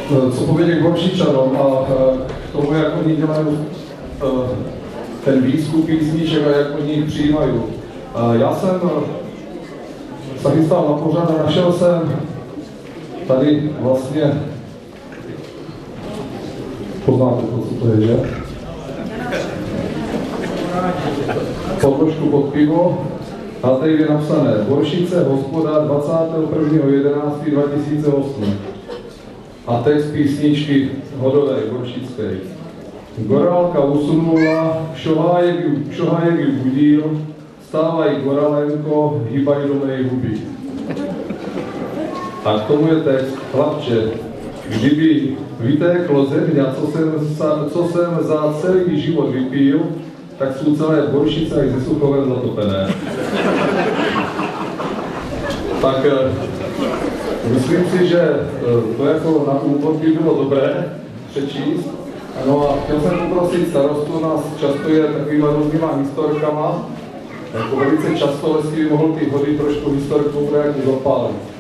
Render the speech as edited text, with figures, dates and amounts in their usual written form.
co povědět k Horšičanom a k tomu, jak oni dělají ten výzkum písniček a jak oni jich přijímají. Já jsem se chystal na pořad a našel jsem tady vlastně, poznáte to, co to je, že? Podložku pod pivo, a tady je napsané Boršice, hospoda 21.11.2008. A text písničky Hodovej, Boršickej. Gorálka usunula, šohájek ju budil, stávaj Goralenko, hýbaj do mé huby. A k tomu je text, chlapče, kdyby vytéklo země, co jsem za celý život vypil, tak jsou celé Boršice i ze Suchovem zatopené. Tak myslím si, že to jako na úvod by bylo dobré přečíst. No a chtěl jsem poprosit starostu, nás často je takovýma různýma historkama, jako velice často lesky by mohl ty hody trošku historkou nějakou zapálit.